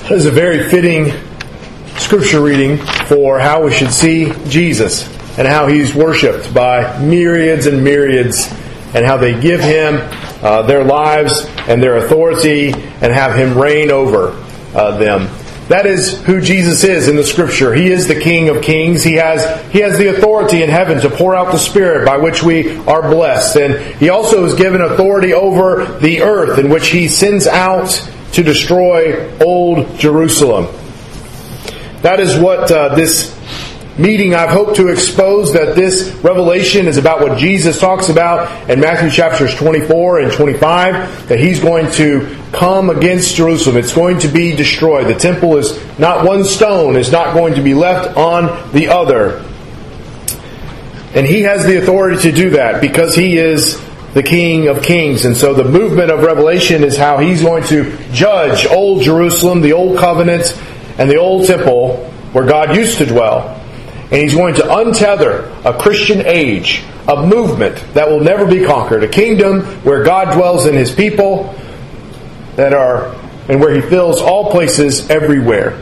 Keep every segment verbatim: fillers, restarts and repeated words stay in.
This is a very fitting scripture reading for how we should see Jesus and how He's worshipped by myriads and myriads, and how they give Him uh, their lives and their authority and have Him reign over uh, them. That is who Jesus is in the Scripture. He is the King of Kings. He has He has the authority in heaven to pour out the Spirit by which we are blessed. And He also is given authority over the earth, in which He sends out to destroy old Jerusalem. That is what uh, this meeting I've hoped to expose, that this revelation is about what Jesus talks about in Matthew chapters twenty-four and twenty-five, that He's going to come against Jerusalem. It's going to be destroyed. The temple is not one stone, is not going to be left on the other. And He has the authority to do that because He is the King of Kings. And so the movement of Revelation is how He's going to judge old Jerusalem, the old covenant, and the old temple where God used to dwell. And He's going to untether a Christian age, a movement that will never be conquered, a kingdom where God dwells in His people that are, and where He fills all places everywhere.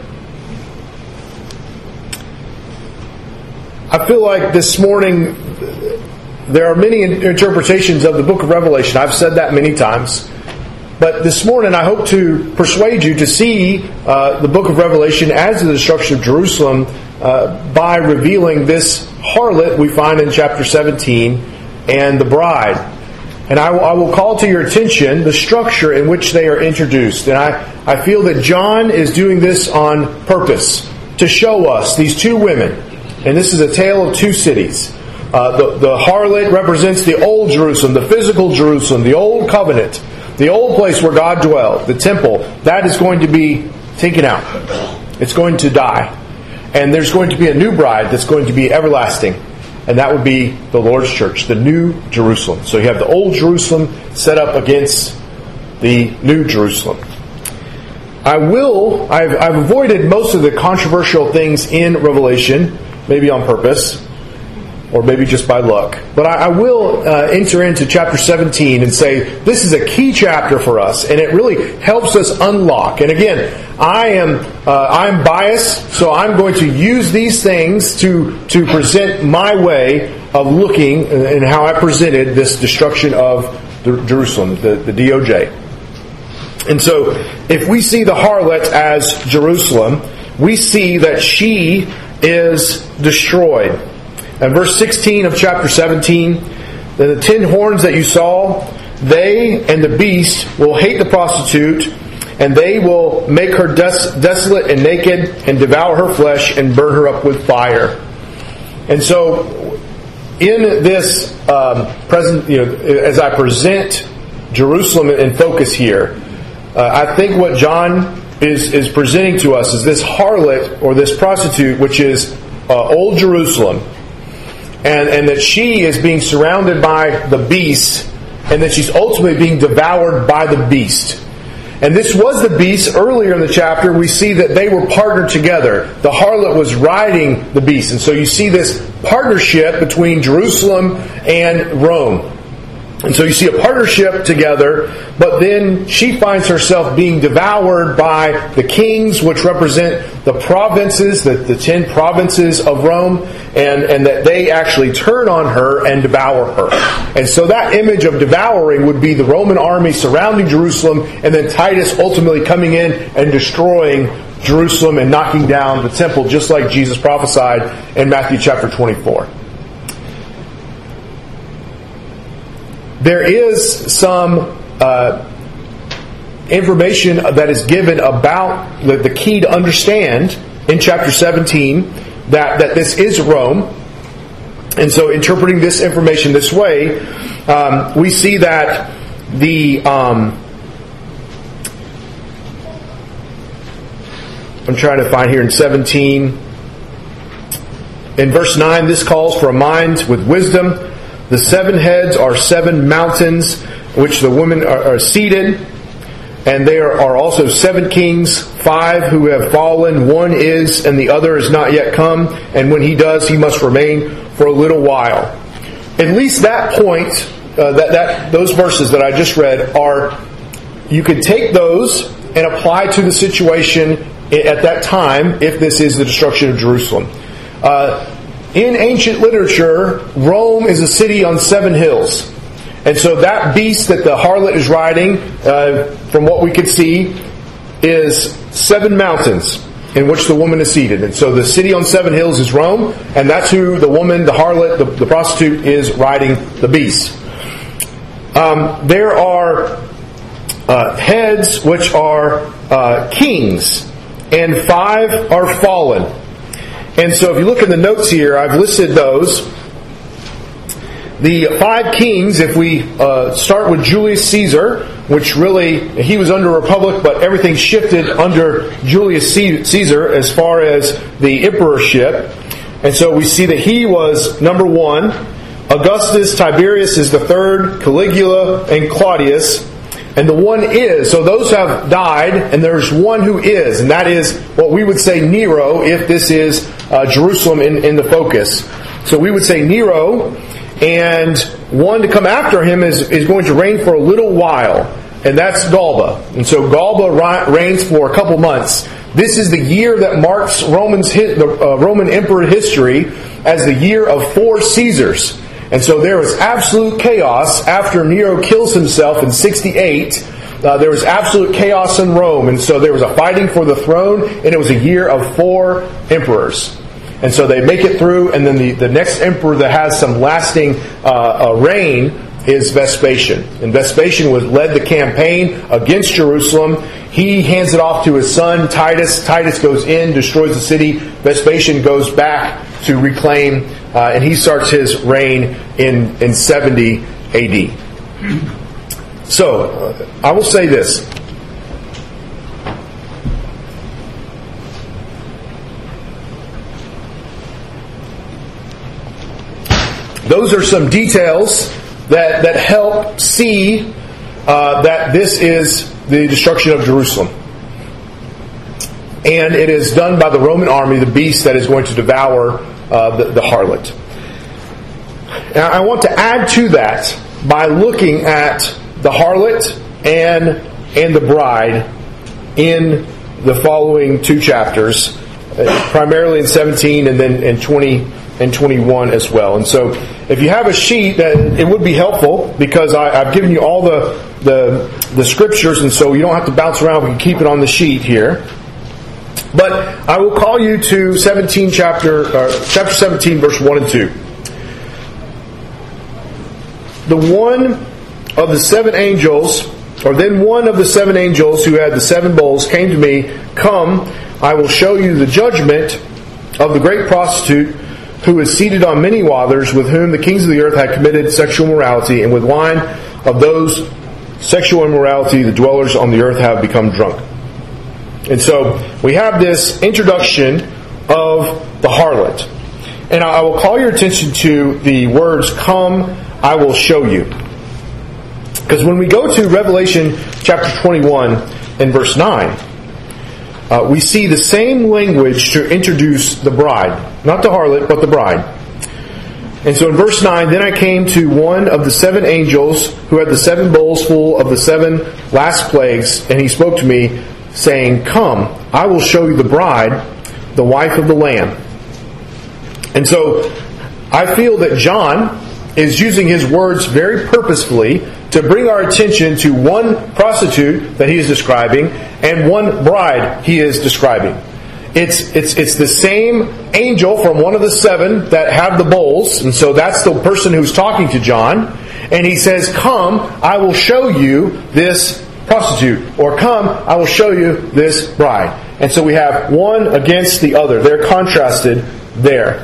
I feel like this morning there are many interpretations of the book of Revelation. I've said that many times. But this morning I hope to persuade you to see uh, the book of Revelation as the destruction of Jerusalem uh, by revealing this harlot we find in chapter seventeen and the bride. And I, I will call to your attention the structure in which they are introduced. And I, I feel that John is doing this on purpose to show us these two women. And this is a tale of two cities. Uh, the, the harlot represents the old Jerusalem, the physical Jerusalem, the old covenant, the old place where God dwelled, the temple. That is going to be taken out. It's going to die. And there's going to be a new bride that's going to be everlasting. And that would be the Lord's church, the new Jerusalem. So you have the old Jerusalem set up against the new Jerusalem. I will, I've, I've avoided most of the controversial things in Revelation, maybe on purpose, or maybe just by luck. But I, I will uh, enter into chapter seventeen and say this is a key chapter for us, and it really helps us unlock. And again, I am uh, I'm biased, so I'm going to use these things to to present my way of looking and how I presented this destruction of the Jerusalem, the, the D O J. And so, if we see the harlot as Jerusalem, we see that she is destroyed. And verse sixteen of chapter seventeen, the ten horns that you saw, they and the beast will hate the prostitute, and they will make her des- desolate and naked, and devour her flesh, and burn her up with fire. And so, in this um, present, you know, as I present Jerusalem in focus here, uh, I think what John is is presenting to us is this harlot or this prostitute, which is uh, old Jerusalem. And, and that she is being surrounded by the beast, and that she's ultimately being devoured by the beast. And this was the beast. Earlier in the chapter, we see that they were partnered together. The harlot was riding the beast. And so you see this partnership between Jerusalem and Rome. And so you see a partnership together, but then she finds herself being devoured by the kings, which represent the provinces, the, the ten provinces of Rome, and, and that they actually turn on her and devour her. And so that image of devouring would be the Roman army surrounding Jerusalem, and then Titus ultimately coming in and destroying Jerusalem and knocking down the temple, just like Jesus prophesied in Matthew chapter twenty-four. There is some uh, information that is given about the, the key to understand in chapter seventeen that, that this is Rome. And so interpreting this information this way, um, we see that the... Um, I'm trying to find here in seventeen. In verse nine, this calls for a mind with wisdom. The seven heads are seven mountains which the women are, are seated. And there are also seven kings, five who have fallen. One is, and the other is not yet come. And when he does, he must remain for a little while. At least that point, uh, that, that those verses that I just read are, you could take those and apply to the situation at that time if this is the destruction of Jerusalem. Uh, in ancient literature, Rome is a city on seven hills. And so that beast that the harlot is riding, uh, from what we could see, is seven mountains in which the woman is seated. And so the city on seven hills is Rome, and that's who the woman, the harlot, the, the prostitute, is riding the beast. Um, there are uh, heads which are uh, kings, and five are fallen. And so if you look in the notes here, I've listed those. The five kings, if we uh, start with Julius Caesar, which really, he was under a republic, but everything shifted under Julius Caesar as far as the emperorship. And so we see that he was number one. Augustus, Tiberius is the third, Caligula, and Claudius. And the one is, so those have died, and there's one who is, and that is what we would say Nero, if this is uh, Jerusalem in, in the focus. So we would say Nero, and one to come after him is, is going to reign for a little while, and that's Galba. And so Galba reigns for a couple months. This is the year that marks Roman's the uh, Roman emperor history as the year of four Caesars. And so there was absolute chaos after Nero kills himself in sixty-eight. Uh, there was absolute chaos in Rome, and so there was a fighting for the throne, and it was a year of four emperors. And so they make it through, and then the, the next emperor that has some lasting uh, uh, reign is Vespasian. And Vespasian was led the campaign against Jerusalem. He hands it off to his son Titus. Titus goes in, destroys the city. Vespasian goes back to reclaim, uh, and he starts his reign in, in seventy A D. So, uh, I will say this. Those are some details that, that help see uh, that this is the destruction of Jerusalem. And it is done by the Roman army, the beast that is going to devour uh, the, the harlot. Now, I want to add to that by looking at the harlot and, and the bride in the following two chapters, uh, primarily in seventeen and then in twenty and twenty-one as well. And so if you have a sheet, that it would be helpful, because I, I've given you all the, the the scriptures, and so you don't have to bounce around. We can keep it on the sheet here. But I will call you to seventeen chapter uh, chapter seventeen, verse one and two. The one of the seven angels, or then one of the seven angels who had the seven bowls came to me, "Come, I will show you the judgment of the great prostitute, who is seated on many waters, with whom the kings of the earth had committed sexual immorality, and with wine of those sexual immorality the dwellers on the earth have become drunk." And so we have this introduction of the harlot. And I will call your attention to the words, "Come, I will show you." Because when we go to Revelation chapter twenty-one and verse nine, Uh, we see the same language to introduce the bride. Not the harlot, but the bride. And so in verse nine, "Then I came to one of the seven angels who had the seven bowls full of the seven last plagues, and he spoke to me, saying, 'Come, I will show you the bride, the wife of the Lamb.'" And so I feel that John is using his words very purposefully to bring our attention to one prostitute that he is describing and one bride he is describing. It's it's it's the same angel from one of the seven that have the bowls, and so that's the person who's talking to John. And he says, "Come, I will show you this prostitute," or "Come, I will show you this bride." And so we have one against the other. They're contrasted there.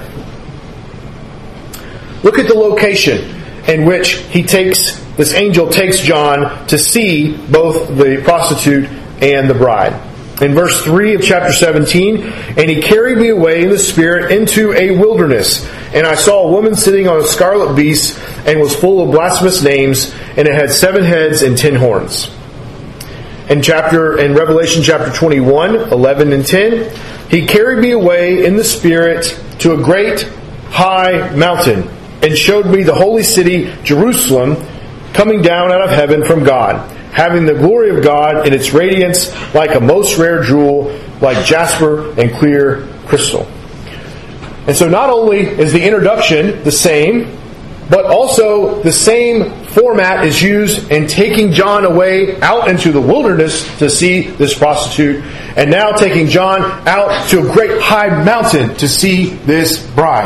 Look at the location in which he takes, this angel takes John to see both the prostitute and the bride. In verse three of chapter seventeen, "And he carried me away in the Spirit into a wilderness, and I saw a woman sitting on a scarlet beast, and was full of blasphemous names, and it had seven heads and ten horns." In chapter in Revelation chapter twenty-one, eleven and ten, "He carried me away in the Spirit to a great high mountain, and showed me the holy city, Jerusalem, coming down out of heaven from God, having the glory of God in its radiance like a most rare jewel, like jasper and clear crystal. And so not only is the introduction the same, but also the same format is used in taking John away out into the wilderness to see this prostitute, and now taking John out to a great high mountain to see this bride.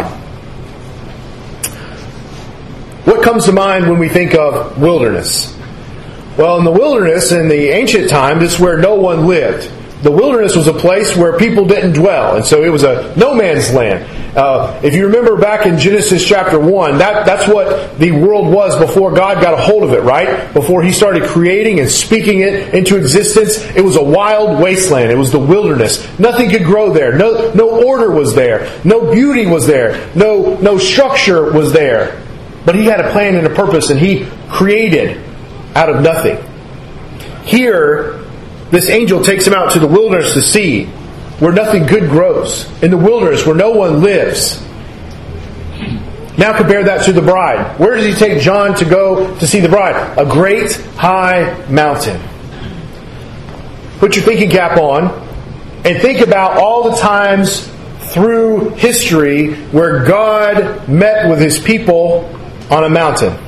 What comes to mind when we think of wilderness? Well, in the wilderness, in the ancient time, this is where no one lived. The wilderness was a place where people didn't dwell, and so it was a no man's land. Uh, if you remember back in Genesis chapter one, that, that's what the world was before God got a hold of it, right? Before He started creating and speaking it into existence, it was a wild wasteland. It was the wilderness. Nothing could grow there. No, no order was there. No beauty was there. No, no structure was there. But He had a plan and a purpose, and He created out of nothing. Here, this angel takes him out to the wilderness to see where nothing good grows. In the wilderness where no one lives. Now compare that to the bride. Where does He take John to go to see the bride? A great high mountain. Put your thinking cap on and think about all the times through history where God met with His people on a mountain.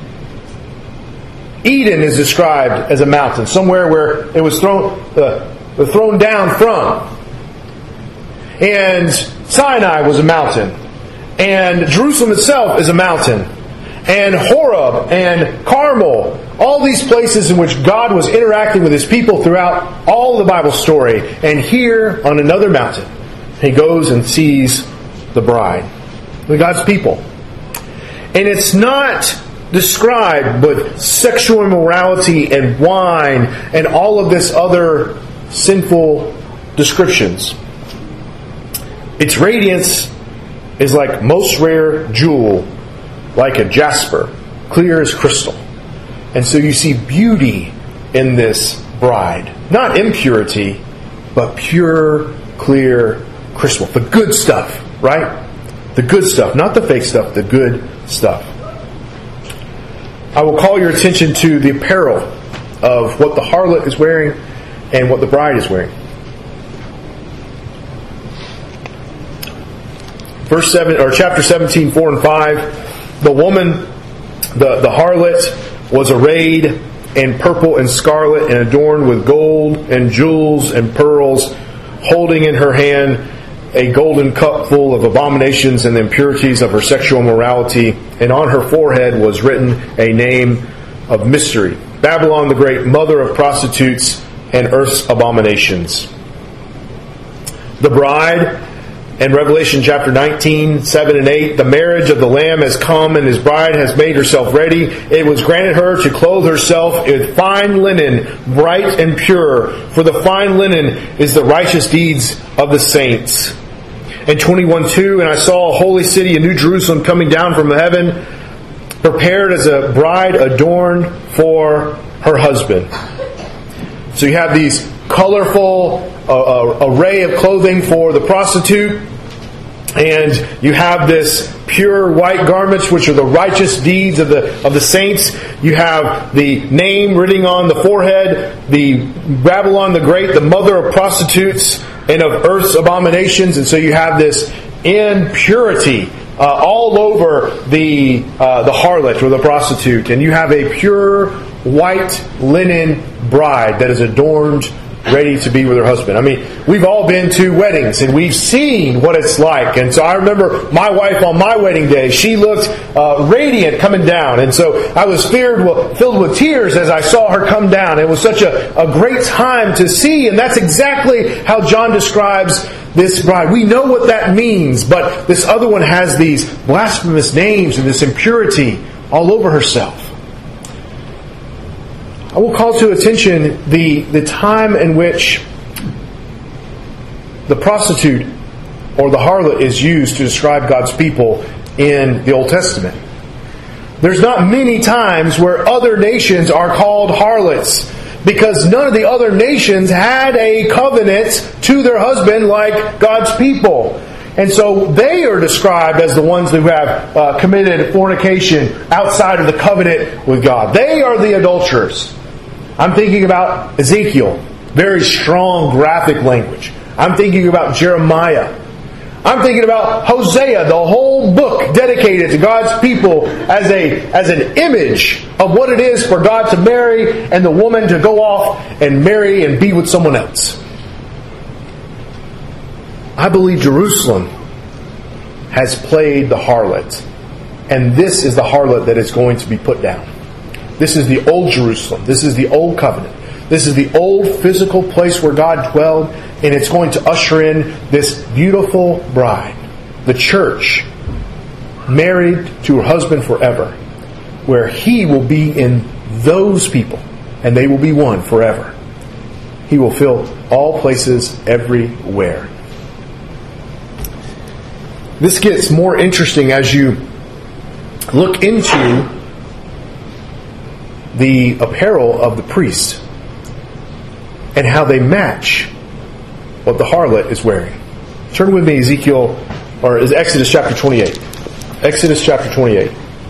Eden is described as a mountain, somewhere where it was thrown, uh, thrown down from. And Sinai was a mountain. And Jerusalem itself is a mountain. And Horeb and Carmel. All these places in which God was interacting with His people throughout all the Bible story. And here on another mountain, He goes and sees the bride. With God's people. And it's not described with sexual immorality and wine and all of this other sinful descriptions. Its radiance is like most rare jewel, like a jasper, clear as crystal. And so you see beauty in this bride. Not impurity, but pure, clear crystal. The good stuff, right? The good stuff, not the fake stuff, the good stuff. I will call your attention to the apparel of what the harlot is wearing and what the bride is wearing. Verse seven or chapter seventeen, four and five. The woman, the, the harlot, was arrayed in purple and scarlet and adorned with gold and jewels and pearls, holding in her hand a golden cup full of abominations and the impurities of her sexual immorality, and on her forehead was written a name of mystery, Babylon the Great, mother of prostitutes and earth's abominations. The bride, in Revelation chapter nineteen, seven and eight, the marriage of the Lamb has come and His bride has made herself ready. It was granted her to clothe herself in fine linen, bright and pure, for the fine linen is the righteous deeds of the saints. And twenty-one two, and I saw a holy city, a new Jerusalem, coming down from heaven, prepared as a bride adorned for her husband. So you have these colorful uh, uh, array of clothing for the prostitute, and you have this pure white garments, which are the righteous deeds of the of the saints. You have the name written on the forehead, the Babylon the Great, the mother of prostitutes and of earth's abominations. And so you have this impurity uh, all over the uh, the harlot or the prostitute, and you have a pure white linen bride that is adorned, ready to be with her husband. I mean, we've all been to weddings and we've seen what it's like. And so I remember my wife on my wedding day, she looked uh, radiant coming down. And so I was filled with, filled with tears as I saw her come down. It was such a, a great time to see. And that's exactly how John describes this bride. We know what that means, but this other one has these blasphemous names and this impurity all over herself. I will call to attention the, the time in which the prostitute or the harlot is used to describe God's people in the Old Testament. There's not many times where other nations are called harlots, because none of the other nations had a covenant to their husband like God's people. And so they are described as the ones who have uh, committed fornication outside of the covenant with God. They are the adulterers. I'm thinking about Ezekiel. Very strong graphic language. I'm thinking about Jeremiah. I'm thinking about Hosea, the whole book dedicated to God's people as a as an image of what it is for God to marry and the woman to go off and marry and be with someone else. I believe Jerusalem has played the harlot, and this is the harlot that is going to be put down. This is the old Jerusalem. This is the old covenant. This is the old physical place where God dwelled, and it's going to usher in this beautiful bride, the church, married to her husband forever, where he will be in those people, and they will be one forever. He will fill all places everywhere. This gets more interesting as you look into the apparel of the priests and how they match what the harlot is wearing. Turn with me Ezekiel, or is Exodus chapter twenty-eight. Exodus chapter twenty-eight.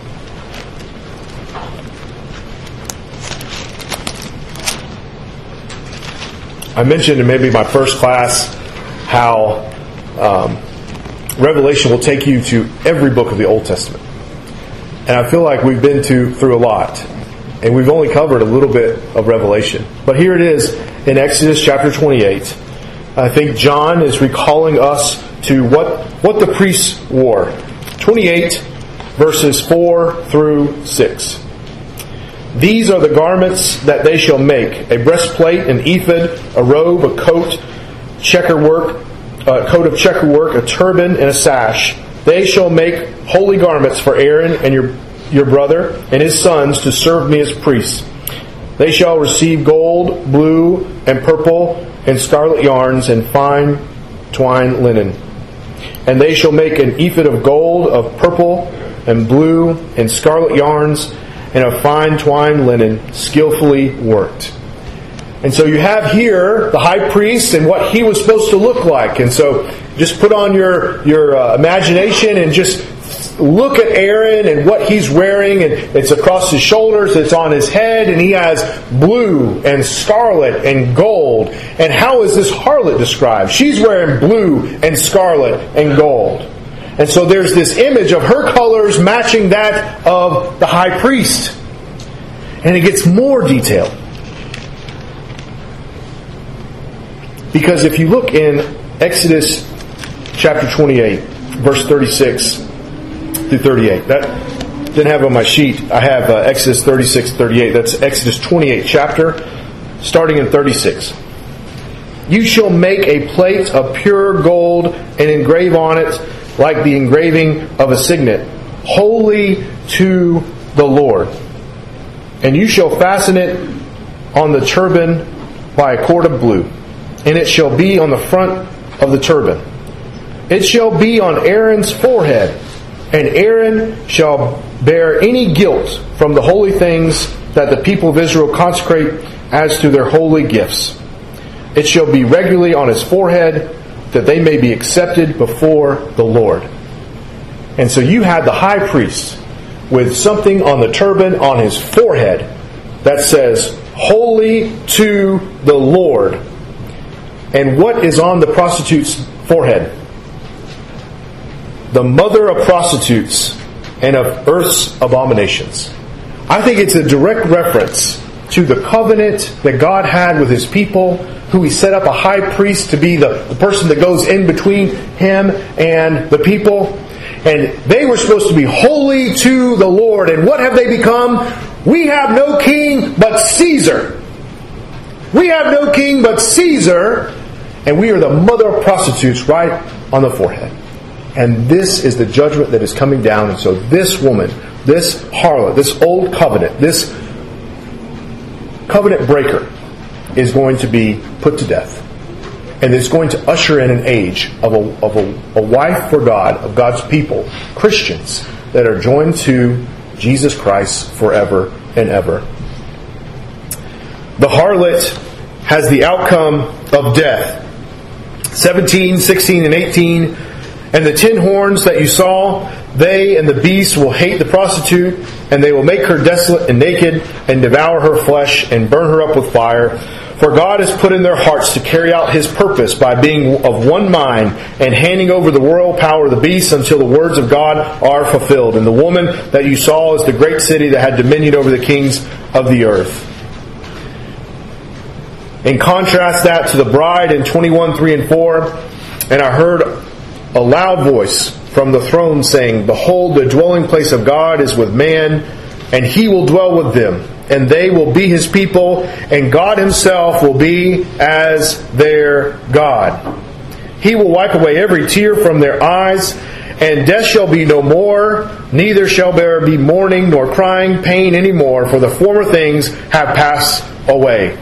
I mentioned in maybe my first class how um, Revelation will take you to every book of the Old Testament. And I feel like we've been to through a lot. And we've only covered a little bit of Revelation. But here it is in Exodus chapter twenty-eight. I think John is recalling us to what, what the priests wore. twenty-eight verses four through six. These are the garments that they shall make: a breastplate, an ephod, a robe, a coat, checker work, a coat of checker work, a turban, and a sash. They shall make holy garments for Aaron and your your brother and his sons to serve me as priests. They shall receive gold, blue, and purple, and scarlet yarns, and fine twine linen. And they shall make an ephod of gold, of purple, and blue, and scarlet yarns, and of fine twine linen, skillfully worked. And so you have here the high priest and what he was supposed to look like. And so just put on your, your uh, imagination and just look at Aaron and what he's wearing. And it's across his shoulders, it's on his head, and he has blue and scarlet and gold. And how is this harlot described? She's wearing blue and scarlet and gold. And so there's this image of her colors matching that of the high priest. And it gets more detailed. Because if you look in Exodus chapter twenty-eight, verse thirty-six through thirty-eight. That didn't have on my sheet. I have uh, Exodus thirty-six, thirty-eight. That's Exodus twenty-eight chapter, starting in thirty-six. You shall make a plate of pure gold and engrave on it like the engraving of a signet, holy to the Lord. And you shall fasten it on the turban by a cord of blue, and it shall be on the front of the turban. It shall be on Aaron's forehead, and Aaron shall bear any guilt from the holy things that the people of Israel consecrate as to their holy gifts. It shall be regularly on his forehead, that they may be accepted before the Lord. And so you had the high priest with something on the turban on his forehead that says, holy to the Lord. And what is on the prostitute's forehead? The mother of prostitutes and of earth's abominations. I think it's a direct reference to the covenant that God had with His people, who He set up a high priest to be the, the person that goes in between Him and the people. And they were supposed to be holy to the Lord. And what have they become? We have no king but Caesar. We have no king but Caesar. And we are the mother of prostitutes right on the forehead. And this is the judgment that is coming down. And so this woman, this harlot, this old covenant, this covenant breaker is going to be put to death. And it's going to usher in an age of a, of a, a wife for God, of God's people, Christians, that are joined to Jesus Christ forever and ever. The harlot has the outcome of death. seventeen, sixteen, and eighteen. And the ten horns that you saw, they and the beast will hate the prostitute, and they will make her desolate and naked, and devour her flesh, and burn her up with fire. For God has put in their hearts to carry out His purpose by being of one mind and handing over the royal power of the beast until the words of God are fulfilled. And the woman that you saw is the great city that had dominion over the kings of the earth. In contrast that to the bride in twenty-one, three and four, and I heard a loud voice from the throne saying, Behold, the dwelling place of God is with man, and He will dwell with them. And they will be His people, and God Himself will be as their God. He will wipe away every tear from their eyes, and death shall be no more, neither shall there be mourning nor crying pain any more, for the former things have passed away.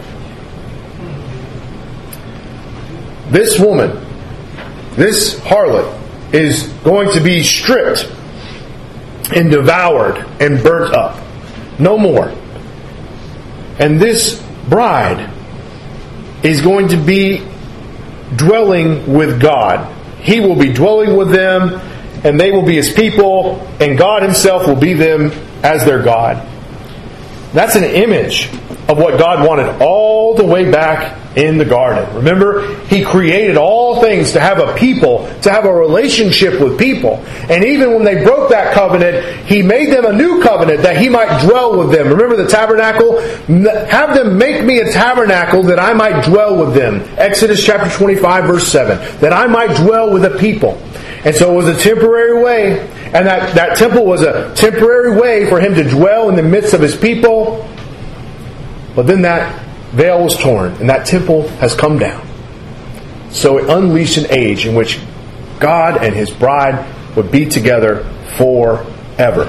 This woman, this harlot, is going to be stripped and devoured and burnt up. No more. And this bride is going to be dwelling with God. He will be dwelling with them, and they will be His people, and God Himself will be them as their God. That's an image of what God wanted all the way back in the garden. Remember, He created all things to have a people, to have a relationship with people. And even when they broke that covenant, He made them a new covenant that He might dwell with them. Remember the tabernacle? Have them make me a tabernacle that I might dwell with them. Exodus chapter twenty-five verse seven. That I might dwell with the people. And so it was a temporary way. And that, that temple was a temporary way for Him to dwell in the midst of His people. But then that veil was torn, and that temple has come down. So it unleashed an age in which God and His bride would be together forever.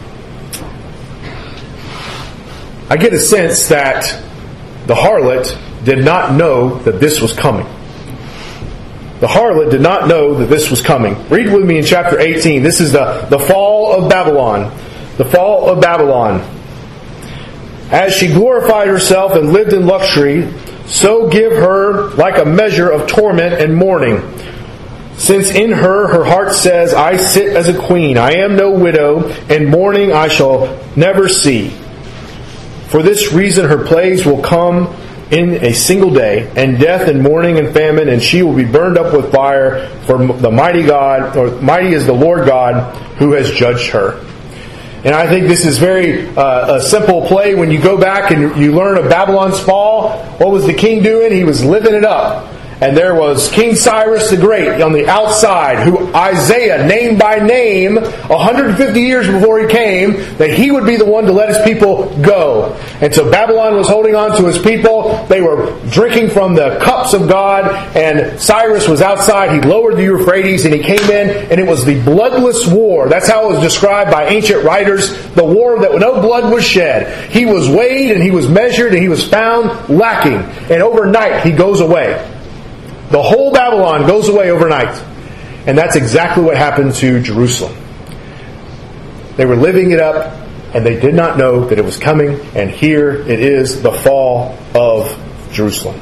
I get a sense that the harlot did not know that this was coming. The harlot did not know that this was coming. Read with me in chapter eighteen. This is the, the fall of Babylon. The fall of Babylon. As she glorified herself and lived in luxury, so give her like a measure of torment and mourning. Since in her her heart says, I sit as a queen, I am no widow, and mourning I shall never see. For this reason her plagues will come in a single day, and death and mourning and famine, and she will be burned up with fire, for the mighty God, or mighty is the Lord God, who has judged her. And I think this is very uh, a simple play. When you go back and you learn of Babylon's fall, what was the king doing? He was living it up. And there was King Cyrus the Great on the outside, who Isaiah named by name one hundred fifty years before he came, that he would be the one to let his people go. And so Babylon was holding on to his people. They were drinking from the cups of God, and Cyrus was outside. He lowered the Euphrates and he came in, and it was the bloodless war. That's how it was described by ancient writers. The war that no blood was shed. He was weighed and he was measured and he was found lacking. And overnight he goes away. The whole Babylon goes away overnight. And that's exactly what happened to Jerusalem. They were living it up, and they did not know that it was coming, and here it is, the fall of Jerusalem.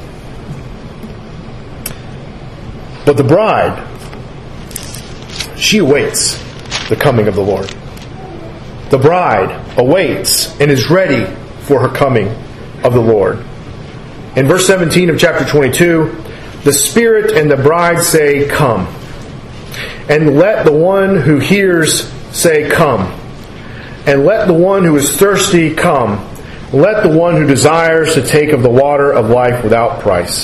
But the bride, she awaits the coming of the Lord. The bride awaits and is ready for her coming of the Lord. In verse seventeen of chapter twenty-two, the Spirit and the bride say, Come. And let the one who hears say, Come. And let the one who is thirsty come. Let the one who desires to take of the water of life without price.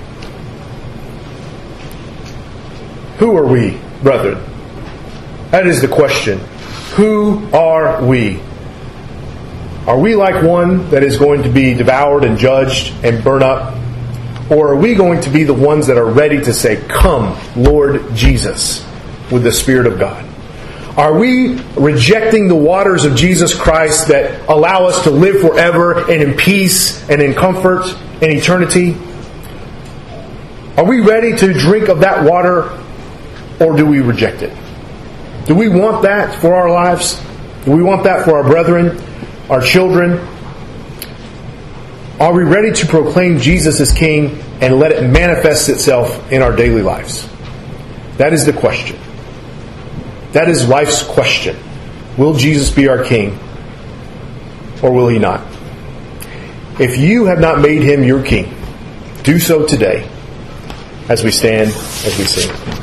Who are we, brethren? That is the question. Who are we? Are we like one that is going to be devoured and judged and burned up? Or are we going to be the ones that are ready to say, Come, Lord Jesus, with the Spirit of God? Are we rejecting the waters of Jesus Christ that allow us to live forever and in peace and in comfort and eternity? Are we ready to drink of that water, or do we reject it? Do we want that for our lives? Do we want that for our brethren, our children? Are we ready to proclaim Jesus as King and let it manifest itself in our daily lives? That is the question. That is life's question. Will Jesus be our King, or will He not? If you have not made Him your King, Do so today as we stand, as we sing.